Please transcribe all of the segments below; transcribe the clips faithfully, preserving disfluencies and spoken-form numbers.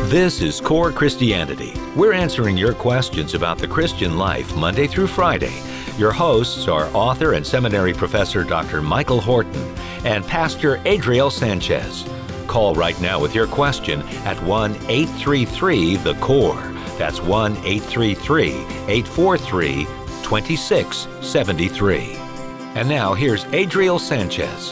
This is Core Christianity. We're answering your questions about the Christian life Monday through Friday. Your hosts are author and seminary professor Doctor Michael Horton and Pastor Adriel Sanchez. Call right now with your question at one eight three three the core. That's one eight three three, eight four three, two six seven three. And now here's Adriel Sanchez.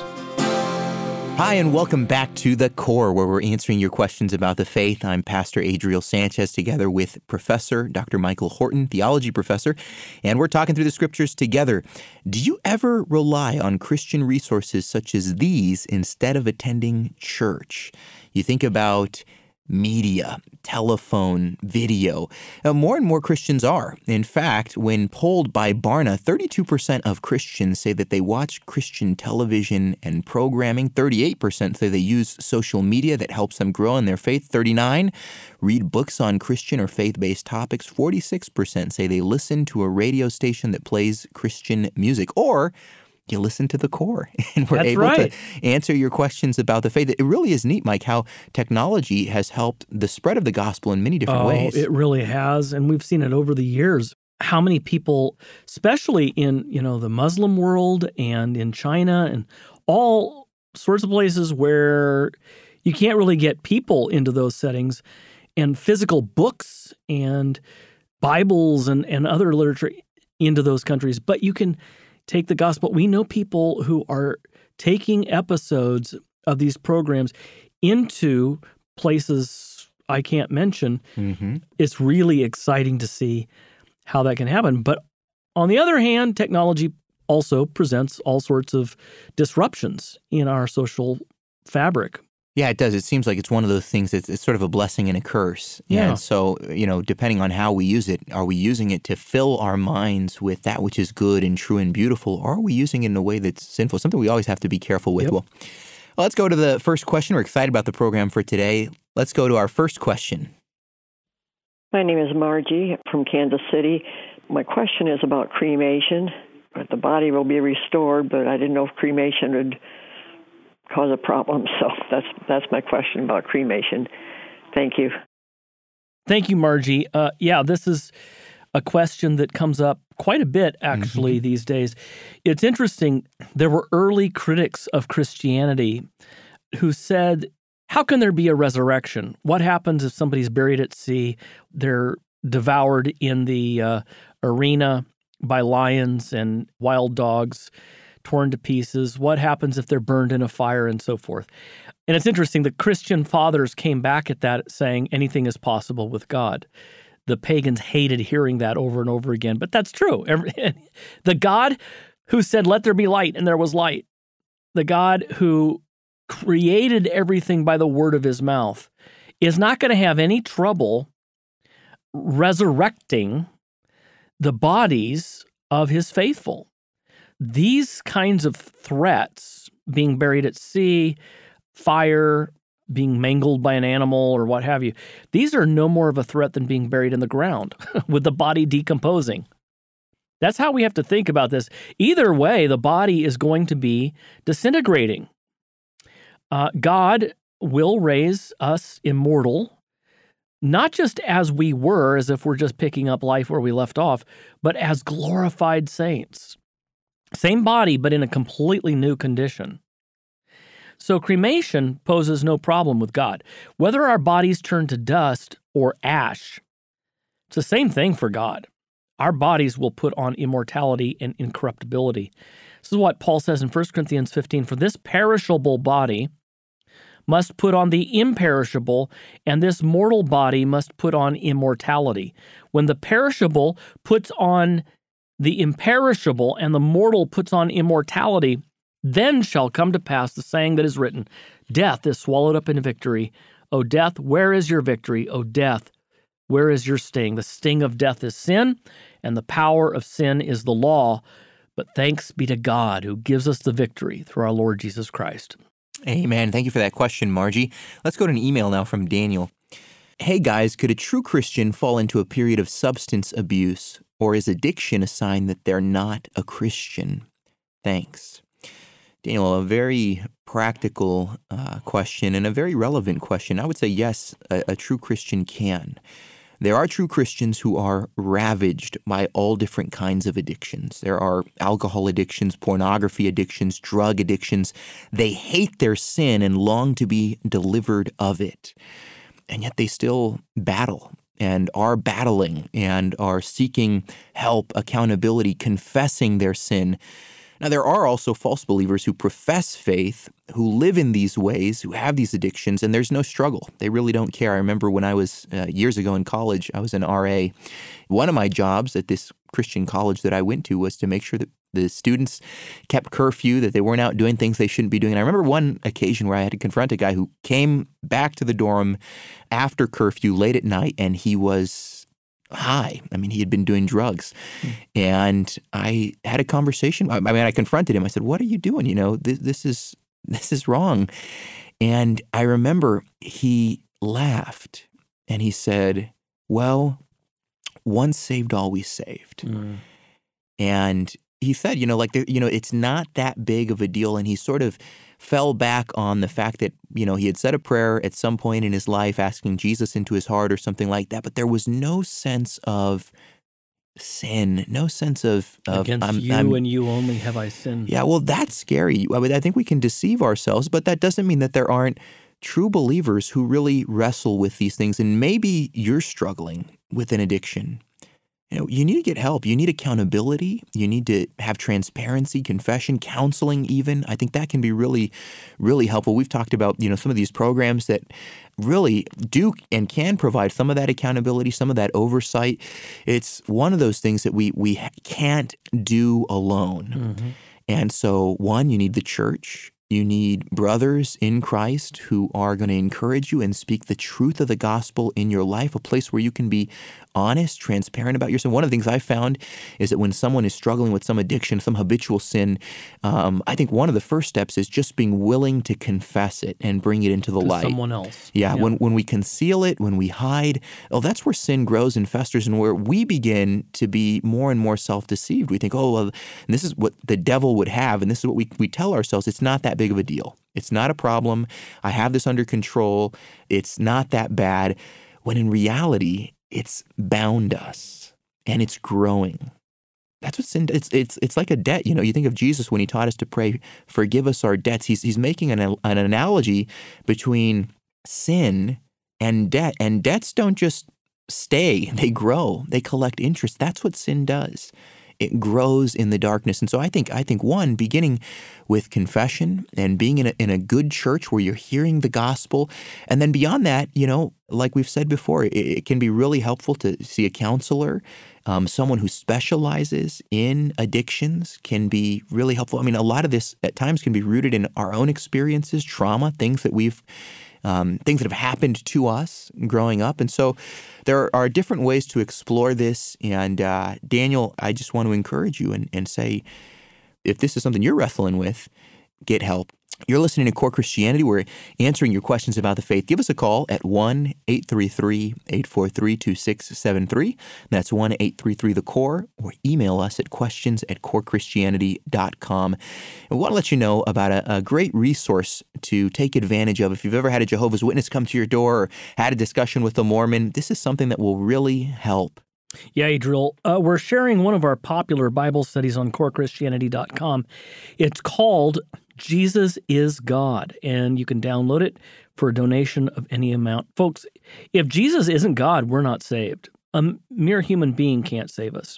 Hi, and welcome back to The Core, where we're answering your questions about the faith. I'm Pastor Adriel Sanchez, together with Professor Doctor Michael Horton, theology professor, and we're talking through the scriptures together. Do you ever rely on Christian resources such as these instead of attending church? You think about media, telephone, video. Now, more and more Christians are. In fact, when polled by Barna, thirty-two percent of Christians say that they watch Christian television and programming. thirty-eight percent say they use social media that helps them grow in their faith. thirty-nine percent read books on Christian or faith-based topics. forty-six percent say they listen to a radio station that plays Christian music. Or you listen to The Core, and we're That's able right. to answer your questions about the faith. It really is neat, Mike, how technology has helped the spread of the gospel in many different oh, ways. It really has, and we've seen it over the years. How many people, especially in you know the Muslim world and in China and all sorts of places where you can't really get people into those settings, and physical books and Bibles and, and other literature into those countries, but you can take the gospel. We know people who are taking episodes of these programs into places I can't mention. Mm-hmm. It's really exciting to see how that can happen. But on the other hand, technology also presents all sorts of disruptions in our social fabric. Yeah, it does. It seems like it's one of those things that's it's sort of a blessing and a curse. Yeah. And so, you know, depending on how we use it, are we using it to fill our minds with that which is good and true and beautiful, or are we using it in a way that's sinful? Something we always have to be careful with. Yep. Well, let's go to the first question. We're excited about the program for today. Let's go to our first question. My name is Margie from Kansas City. My question is about cremation. The body will be restored, but I didn't know if cremation would cause a problem. So that's that's my question about cremation. Thank you. Thank you, Margie. Uh, yeah, this is a question that comes up quite a bit, actually, mm-hmm. these days. It's interesting. There were early critics of Christianity who said, how can there be a resurrection? What happens if somebody's buried at sea? They're devoured in the uh, arena by lions and wild dogs, torn to pieces. What happens if they're burned in a fire and so forth? And it's interesting, the Christian fathers came back at that saying anything is possible with God. The pagans hated hearing that over and over again, but that's true. Every, the God who said, let there be light, and there was light. The God who created everything by the word of his mouth is not going to have any trouble resurrecting the bodies of his faithful. These kinds of threats, being buried at sea, fire, being mangled by an animal or what have you, these are no more of a threat than being buried in the ground with the body decomposing. That's how we have to think about this. Either way, the body is going to be disintegrating. Uh, God will raise us immortal, not just as we were, as if we're just picking up life where we left off, but as glorified saints. Same body, but in a completely new condition. So cremation poses no problem with God. Whether our bodies turn to dust or ash, it's the same thing for God. Our bodies will put on immortality and incorruptibility. This is what Paul says in First Corinthians fifteen, for this perishable body must put on the imperishable, and this mortal body must put on immortality. When the perishable puts on the imperishable, and the mortal puts on immortality, then shall come to pass the saying that is written, death is swallowed up in victory. O death, where is your victory? O death, where is your sting? The sting of death is sin, and the power of sin is the law. But thanks be to God who gives us the victory through our Lord Jesus Christ. Amen. Thank you for that question, Margie. Let's go to an email now from Daniel. Hey guys, could a true Christian fall into a period of substance abuse, or is addiction a sign that they're not a Christian? Thanks. Daniel, a very practical uh, question and a very relevant question. I would say yes, a, a true Christian can. There are true Christians who are ravaged by all different kinds of addictions. There are alcohol addictions, pornography addictions, drug addictions. They hate their sin and long to be delivered of it. And yet they still battle and are battling and are seeking help, accountability, confessing their sin. Now, there are also false believers who profess faith, who live in these ways, who have these addictions, and there's no struggle. They really don't care. I remember when I was, uh, years ago in college, I was an R A. One of my jobs at this Christian college that I went to was to make sure that the students kept curfew, that they weren't out doing things they shouldn't be doing. And I remember one occasion where I had to confront a guy who came back to the dorm after curfew late at night, and he was high. I mean, he had been doing drugs. Hmm. And I had a conversation. I mean, I confronted him. I said, "What are you doing? You know, this, this is this is wrong." And I remember he laughed and he said, "Well, once saved, always saved." Mm. And he said, you know, like, you know, it's not that big of a deal. And he sort of fell back on the fact that, you know, he had said a prayer at some point in his life asking Jesus into his heart or something like that, but there was no sense of sin, no sense of, of against I'm, you I'm, and you only have I sinned. Yeah, well, that's scary. I mean, I think we can deceive ourselves, but that doesn't mean that there aren't true believers who really wrestle with these things. And maybe you're struggling with an addiction. You know, you need to get help. You need accountability. You need to have transparency, confession, counseling even. I think that can be really, really helpful. We've talked about, you know, some of these programs that really do and can provide some of that accountability, some of that oversight. It's one of those things that we we can't do alone. Mm-hmm. And so, one, you need the church. You need brothers in Christ who are going to encourage you and speak the truth of the gospel in your life, a place where you can be honest, transparent about yourself. One of the things I found is that when someone is struggling with some addiction, some habitual sin, um, I think one of the first steps is just being willing to confess it and bring it into the to light. Someone else. Yeah, yeah, when when we conceal it, when we hide, oh, that's where sin grows and festers, and where we begin to be more and more self-deceived. We think, oh, well, and this is what the devil would have, and this is what we we tell ourselves. It's not that big of a deal. It's not a problem. I have this under control. It's not that bad. When in reality, it's bound us and it's growing. That's what sin. It's it's it's like a debt. You know, you think of Jesus when he taught us to pray, "Forgive us our debts." He's he's making an an analogy between sin and debt. And debts don't just stay; they grow. They collect interest. That's what sin does. It grows in the darkness. And so I think I think one, beginning with confession and being in a in a good church where you're hearing the gospel, and then beyond that, you know, like we've said before, it, it can be really helpful to see a counselor, um, someone who specializes in addictions can be really helpful. I mean, a lot of this at times can be rooted in our own experiences, trauma, things that we've Um, things that have happened to us growing up. And so there are different ways to explore this. And uh, Daniel, I just want to encourage you and, and say, if this is something you're wrestling with, get help. You're listening to Core Christianity. We're answering your questions about the faith. Give us a call at one eight three three, eight four three, two six seven three. That's one eight three three, the core, or email us at questions at core christianity dot com. And we want to let you know about a, a great resource to take advantage of. If you've ever had a Jehovah's Witness come to your door or had a discussion with a Mormon, this is something that will really help. Yeah, Adriel, uh, we're sharing one of our popular Bible studies on core christianity dot com. It's called Jesus is God, and you can download it for a donation of any amount. Folks, if Jesus isn't God, we're not saved. A mere human being can't save us.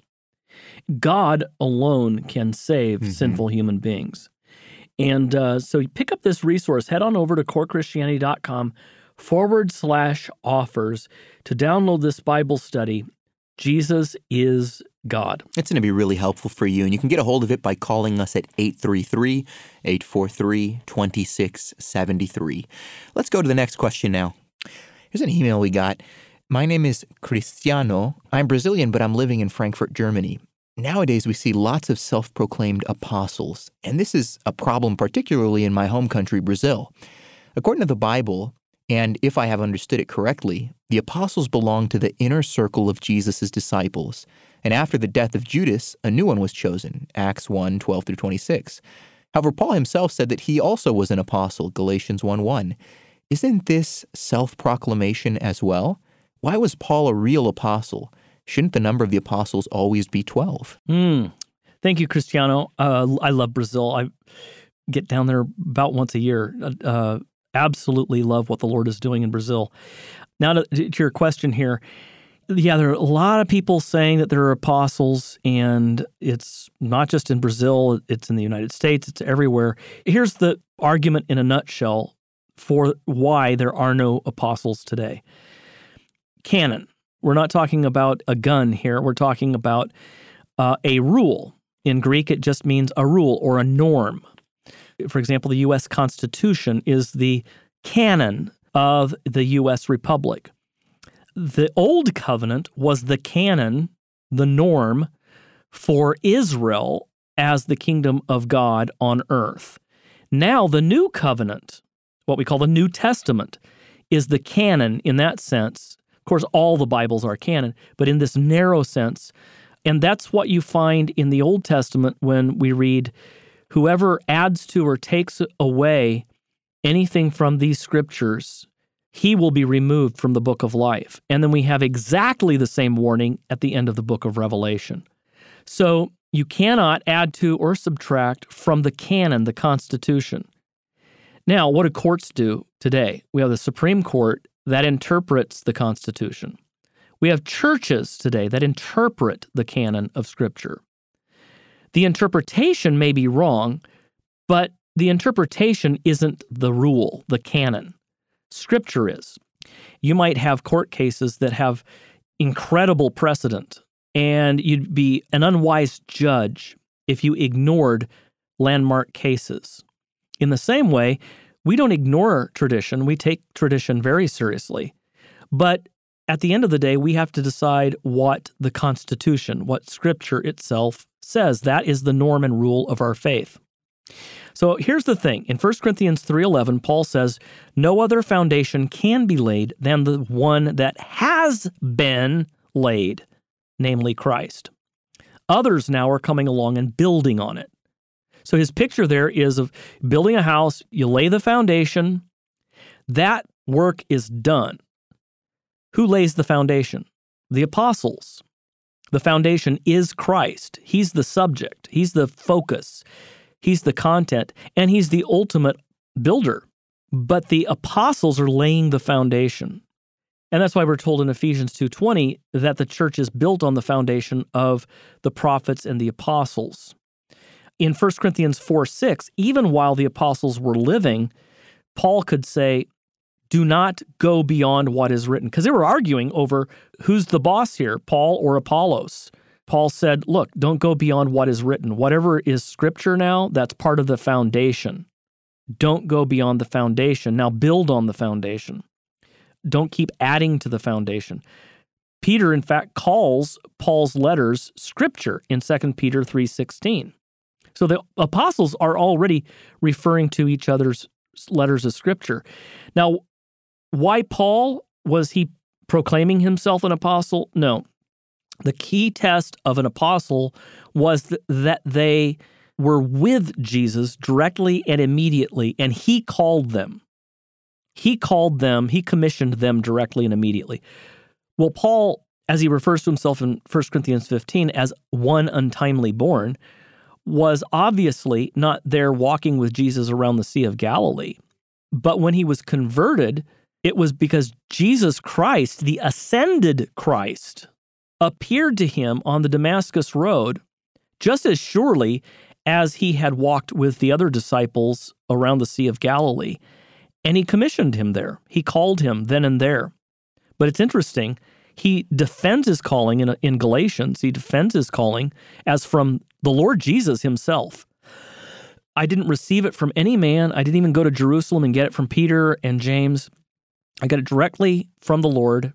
God alone can save mm-hmm. sinful human beings. And uh, so you pick up this resource, head on over to core christianity dot com forward slash offers to download this Bible study. Jesus is God. It's going to be really helpful for you, and you can get a hold of it by calling us at eight three three, eight four three, two six seven three. Let's go to the next question now. Here's an email we got. My name is Cristiano. I'm Brazilian, but I'm living in Frankfurt, Germany. Nowadays, we see lots of self-proclaimed apostles, and this is a problem particularly in my home country, Brazil. According to the Bible, and if I have understood it correctly, the apostles belonged to the inner circle of Jesus' disciples. And after the death of Judas, a new one was chosen, Acts one, twelve through twenty-six. However, Paul himself said that he also was an apostle, Galatians one one. Isn't this self-proclamation as well? Why was Paul a real apostle? Shouldn't the number of the apostles always be twelve? Mm. Thank you, Cristiano. Uh, I love Brazil. I get down there about once a year. Uh, absolutely love what the Lord is doing in Brazil. Now to, to your question here. Yeah, there are a lot of people saying that there are apostles, and it's not just in Brazil, it's in the United States, it's everywhere. Here's the argument in a nutshell for why there are no apostles today. Canon. We're not talking about a gun here. We're talking about uh, a rule. In Greek, it just means a rule or a norm. For example, the U S Constitution is the canon of the U S Republic. The Old Covenant was the canon, the norm for Israel as the kingdom of God on earth. Now, the New Covenant, what we call the New Testament, is the canon in that sense. Of course, all the Bibles are canon, but in this narrow sense. And that's what you find in the Old Testament when we read, whoever adds to or takes away anything from these scriptures, he will be removed from the book of life. And then we have exactly the same warning at the end of the book of Revelation. So you cannot add to or subtract from the canon, the Constitution. Now, what do courts do today? We have the Supreme Court that interprets the Constitution. We have churches today that interpret the canon of Scripture. The interpretation may be wrong, but the interpretation isn't the rule, the canon. Scripture is. You might have court cases that have incredible precedent, and you'd be an unwise judge if you ignored landmark cases. In the same way, we don't ignore tradition. We take tradition very seriously. But at the end of the day, we have to decide what the Constitution, what Scripture itself says. That is the norm and rule of our faith. So here's the thing. In First Corinthians three eleven, Paul says, no other foundation can be laid than the one that has been laid, namely Christ. Others now are coming along and building on it. So his picture there is of building a house, you lay the foundation, that work is done. Who lays the foundation? The apostles. The foundation is Christ. He's the subject. He's the focus. He's the content, and he's the ultimate builder. But the apostles are laying the foundation. And that's why we're told in Ephesians two twenty that the church is built on the foundation of the prophets and the apostles. In First Corinthians four six, even while the apostles were living, Paul could say, do not go beyond what is written. Because they were arguing over who's the boss here, Paul or Apollos. Paul said, look, don't go beyond what is written. Whatever is Scripture now, that's part of the foundation. Don't go beyond the foundation. Now build on the foundation. Don't keep adding to the foundation. Peter, in fact, calls Paul's letters Scripture in Second Peter three sixteen. So the apostles are already referring to each other's letters as Scripture. Now, why Paul? Was he proclaiming himself an apostle? No. The key test of an apostle was th- that they were with Jesus directly and immediately, and he called them. He called them, he commissioned them directly and immediately. Well, Paul, as he refers to himself in First Corinthians fifteen as one untimely born, was obviously not there walking with Jesus around the Sea of Galilee. But when he was converted, it was because Jesus Christ, the ascended Christ, appeared to him on the Damascus Road just as surely as he had walked with the other disciples around the Sea of Galilee. And he commissioned him there. He called him then and there. But it's interesting, he defends his calling in, in Galatians. He defends his calling as from the Lord Jesus himself. I didn't receive it from any man. I didn't even go to Jerusalem and get it from Peter and James. I got it directly from the Lord.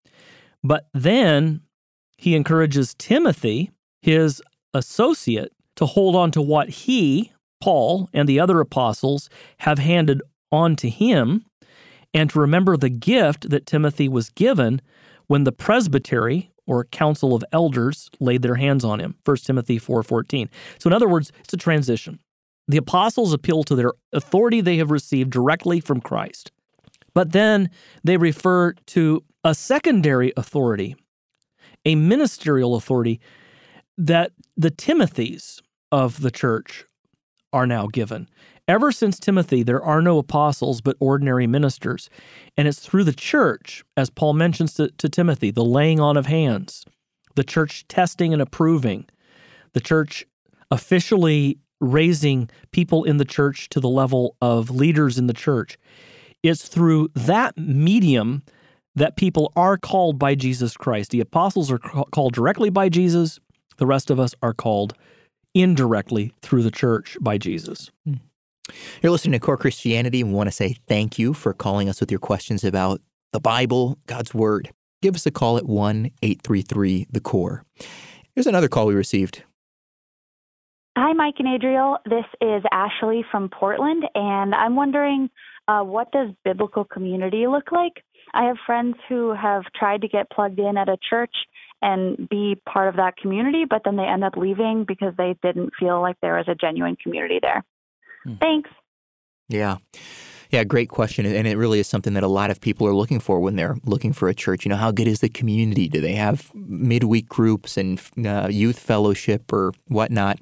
But then he encourages Timothy, his associate, to hold on to what he, Paul, and the other apostles have handed on to him, and to remember the gift that Timothy was given when the presbytery, or council of elders, laid their hands on him, First Timothy four fourteen. So in other words, it's a transition. The apostles appeal to their authority they have received directly from Christ. But then they refer to a secondary authority, a ministerial authority that the Timothys of the church are now given. Ever since Timothy, there are no apostles but ordinary ministers. And it's through the church, as Paul mentions to, to Timothy, the laying on of hands, the church testing and approving, the church officially raising people in the church to the level of leaders in the church. It's through that medium that people are called by Jesus Christ. The apostles are ca- called directly by Jesus. The rest of us are called indirectly through the church by Jesus. You're listening to Core Christianity, and we want to say thank you for calling us with your questions about the Bible, God's Word. Give us a call at one eight three three, the core. Here's another call we received. Hi, Mike and Adriel. This is Ashley from Portland, and I'm wondering, uh, what does biblical community look like? I have friends who have tried to get plugged in at a church and be part of that community, but then they end up leaving because they didn't feel like there was a genuine community there. Hmm. Thanks. Yeah. Yeah, great question. And it really is something that a lot of people are looking for when they're looking for a church. You know, how good is the community? Do they have midweek groups and uh, youth fellowship or whatnot?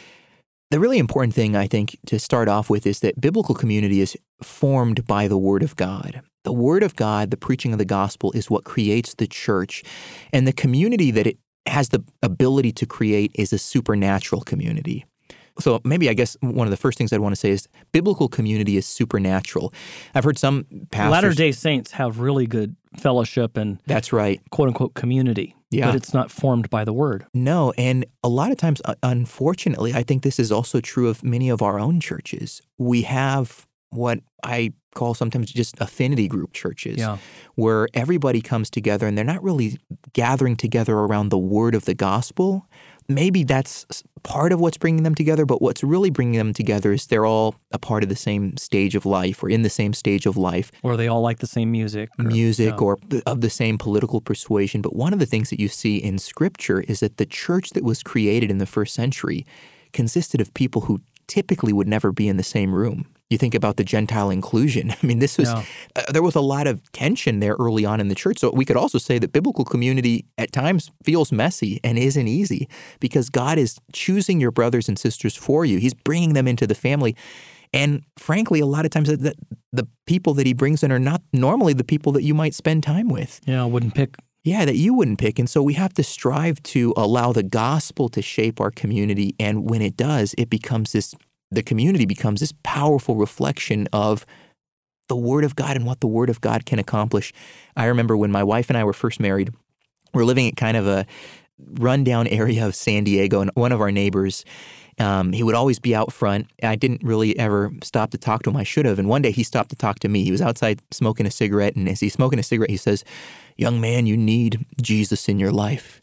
The really important thing, I think, to start off with is that biblical community is formed by the Word of God. The Word of God, the preaching of the gospel, is what creates the church. And the community that it has the ability to create is a supernatural community. So maybe I guess one of the first things I'd want to say is biblical community is supernatural. I've heard some pastors— Latter-day Saints have really good fellowship and— That's right. quote-unquote community. Yeah. But it's not formed by the Word. No, and a lot of times, unfortunately, I think this is also true of many of our own churches. We have what I call sometimes just affinity group churches, yeah. where everybody comes together and they're not really gathering together around the word of the gospel. Maybe that's part of what's bringing them together, but what's really bringing them together is they're all a part of the same stage of life or in the same stage of life. Or they all like the same music. Or, music yeah. or of the same political persuasion. But one of the things that you see in Scripture is that the church that was created in the first century consisted of people who typically would never be in the same room. You think about the Gentile inclusion. I mean, this was yeah. uh, there was a lot of tension there early on in the church. So we could also say that biblical community at times feels messy and isn't easy because God is choosing your brothers and sisters for you. He's bringing them into the family. And frankly, a lot of times the, the people that he brings in are not normally the people that you might spend time with. Yeah, I wouldn't pick. Yeah, that you wouldn't pick. And so we have to strive to allow the gospel to shape our community. And when it does, it becomes this the community becomes this powerful reflection of the Word of God and what the Word of God can accomplish. I remember when my wife and I were first married, we were living at kind of a rundown area of San Diego, and one of our neighbors, um, he would always be out front. I didn't really ever stop to talk to him. I should have. And one day he stopped to talk to me. He was outside smoking a cigarette, and as he's smoking a cigarette, he says, "Young man, you need Jesus in your life."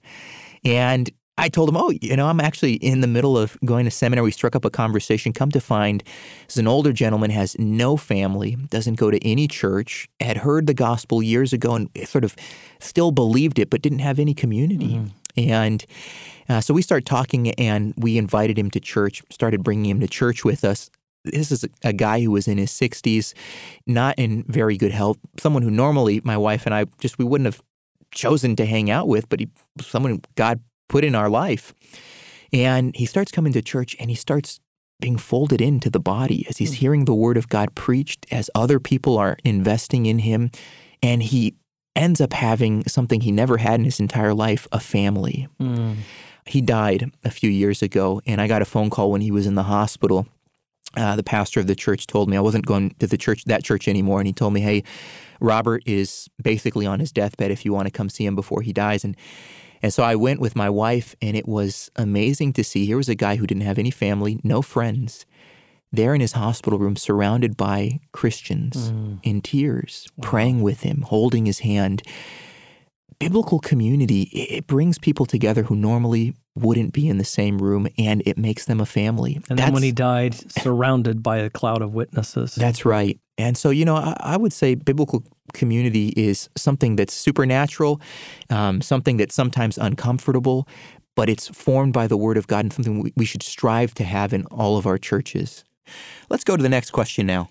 And I told him, oh, you know, I'm actually in the middle of going to seminary. We struck up a conversation. Come to find, this is an older gentleman, has no family, doesn't go to any church, had heard the gospel years ago and sort of still believed it, but didn't have any community. Mm-hmm. And uh, so we started talking, and we invited him to church, started bringing him to church with us. This is a, a guy who was in his sixties, not in very good health, someone who normally my wife and I just, we wouldn't have chosen to hang out with, but he, someone God put in our life. And he starts coming to church, and he starts being folded into the body as he's mm. hearing the Word of God preached, as other people are investing in him. And he ends up having something he never had in his entire life, a family. Mm. He died a few years ago, and I got a phone call when he was in the hospital. Uh, the pastor of the church told me I wasn't going to the church, that church anymore. And he told me, hey, Robert is basically on his deathbed if you want to come see him before he dies. And And so I went with my wife, and it was amazing to see. Here was a guy who didn't have any family, no friends, there in his hospital room, surrounded by Christians mm. in tears, wow. praying with him, holding his hand. Biblical community, it brings people together who normally wouldn't be in the same room, and it makes them a family. And that's, then when he died, surrounded by a cloud of witnesses. That's right. And so, you know, I, I would say biblical community is something that's supernatural, um, something that's sometimes uncomfortable, but it's formed by the Word of God and something we, we should strive to have in all of our churches. Let's go to the next question now.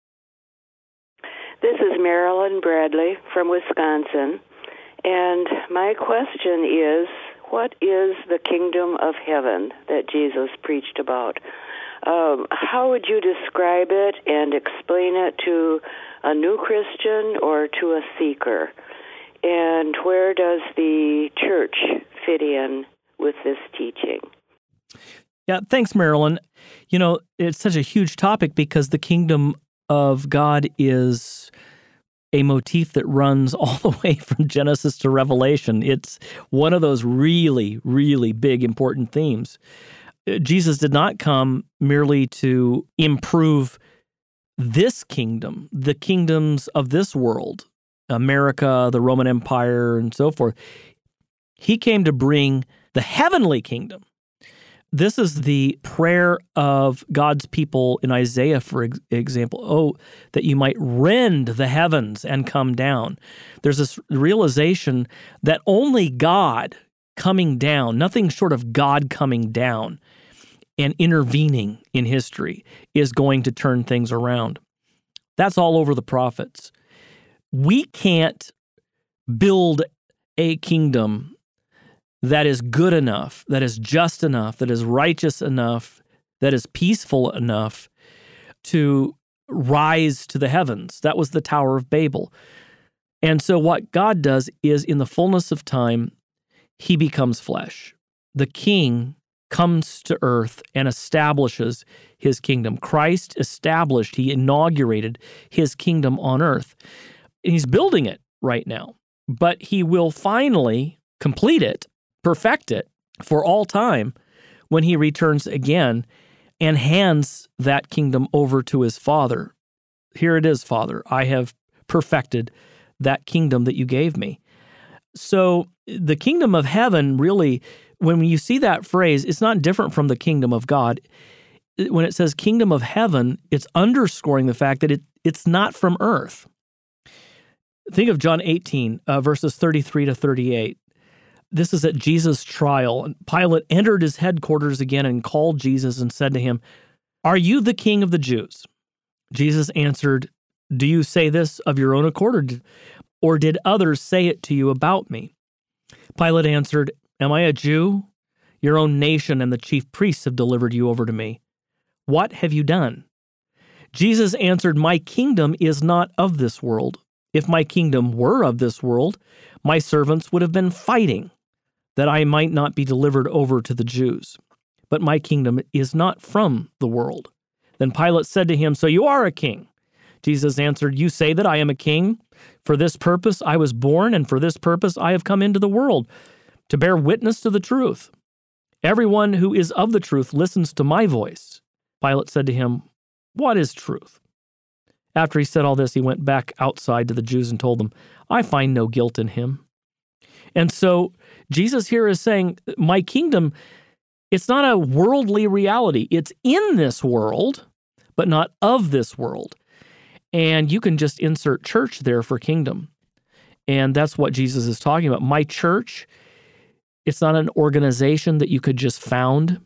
This is Marilyn Bradley from Wisconsin, and my question is, what is the kingdom of heaven that Jesus preached about? Um, how would you describe it and explain it to a new Christian or to a seeker? And where does the church fit in with this teaching? Yeah, thanks, Marilyn. You know, it's such a huge topic because the kingdom of God is a motif that runs all the way from Genesis to Revelation. It's one of those really, really big, important themes. Jesus did not come merely to improve this kingdom, the kingdoms of this world, America, the Roman Empire, and so forth. He came to bring the heavenly kingdom. This is the prayer of God's people in Isaiah, for ex- example. Oh, that you might rend the heavens and come down. There's this realization that only God coming down, nothing short of God coming down and intervening in history, is going to turn things around. That's all over the prophets. We can't build a kingdom that is good enough, that is just enough, that is righteous enough, that is peaceful enough to rise to the heavens. That was the Tower of Babel. And so what God does is, in the fullness of time, he becomes flesh. The king comes to earth and establishes his kingdom. Christ established, he inaugurated his kingdom on earth. And he's building it right now, but he will finally complete it, perfect it for all time when he returns again and hands that kingdom over to his Father. Here it is, Father, I have perfected that kingdom that you gave me. So the kingdom of heaven, really, when you see that phrase, it's not different from the kingdom of God. When it says kingdom of heaven, it's underscoring the fact that it, it's not from earth. Think of John eighteen, uh, verses thirty-three to thirty-eight. This is at Jesus' trial. And Pilate entered his headquarters again and called Jesus and said to him, "Are you the king of the Jews?" Jesus answered, "Do you say this of your own accord, or did, or did others say it to you about me?" Pilate answered, "Am I a Jew? Your own nation and the chief priests have delivered you over to me. What have you done?" Jesus answered, "My kingdom is not of this world. If my kingdom were of this world, my servants would have been fighting, that I might not be delivered over to the Jews. But my kingdom is not from the world." Then Pilate said to him, "So you are a king?" Jesus answered, "You say that I am a king? For this purpose I was born, and for this purpose I have come into the world, to bear witness to the truth. Everyone who is of the truth listens to my voice." Pilate said to him, "What is truth?" After he said all this, he went back outside to the Jews and told them, "I find no guilt in him." And so Jesus here is saying, my kingdom, it's not a worldly reality. It's in this world, but not of this world. And you can just insert church there for kingdom. And that's what Jesus is talking about. My church, it's not an organization that you could just found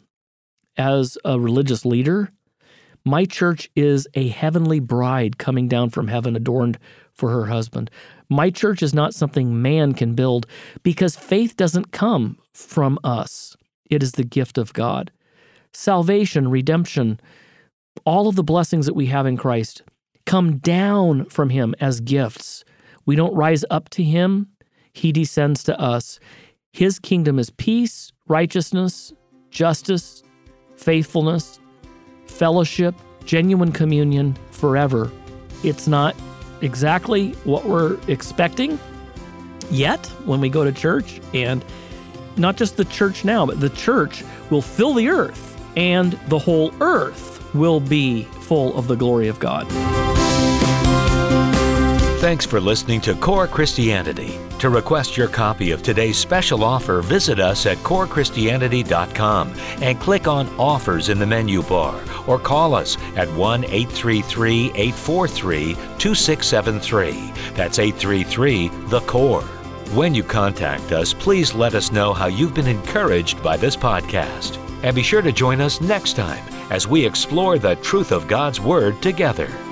as a religious leader. My church is a heavenly bride coming down from heaven adorned for her husband. My church is not something man can build, because faith doesn't come from us. It is the gift of God. Salvation, redemption, all of the blessings that we have in Christ come down from him as gifts. We don't rise up to him. He descends to us. His kingdom is peace, righteousness, justice, faithfulness, fellowship, genuine communion forever. It's not exactly what we're expecting yet when we go to church, and not just the church now, but the church will fill the earth, and the whole earth will be full of the glory of God. Thanks for listening to Core Christianity. To request your copy of today's special offer, visit us at core christianity dot com and click on Offers in the menu bar, or call us at one eight three three, eight four three, two six seven three. That's eight three three, the core. When you contact us, please let us know how you've been encouraged by this podcast. And be sure to join us next time as we explore the truth of God's Word together.